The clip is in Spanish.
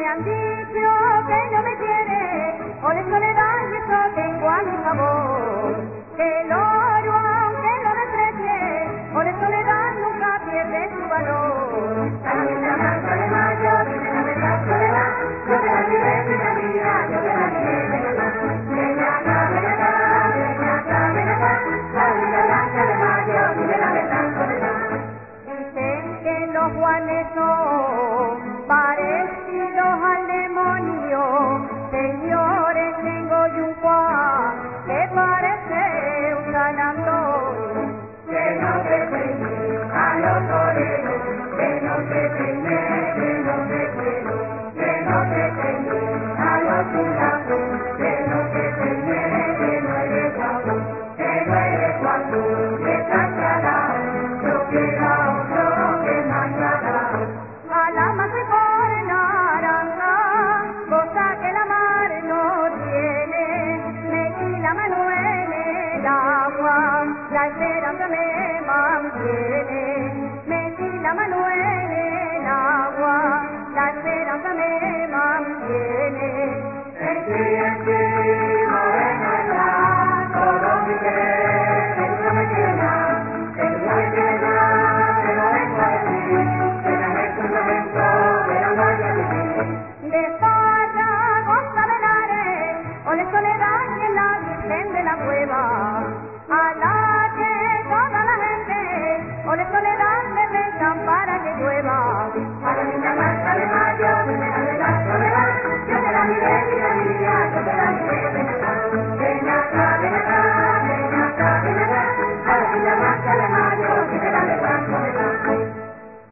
han dicho que no me quiere, o de soledad y eso tengo a mi favor. Que el oro, aunque lo desprecie, o de soledad nunca pierde su valor. La blanca de mayo, tiene la verdad soledad, yo te la diré de la vida, yo te la diré de la paz. Ven acá, ven acá, ven acá, ven acá, la linda blanca de mayo, tiene la verdad soledad. Dicen que los Juanes son parecidos al demonio. Señores, tengo yo un Juan que parece un San Antonio. Que no te peine a los toreros, que no te peine, que no te quiero. Que no te peine a los chulapos, que no te peine, que no eres guapo. Que no eres guapo, que estás calado, yo quiero a otro que más calado. A la más mejor naranja, cosa que la mar no tiene, metí la mano en el agua, la esperanza me mantiene.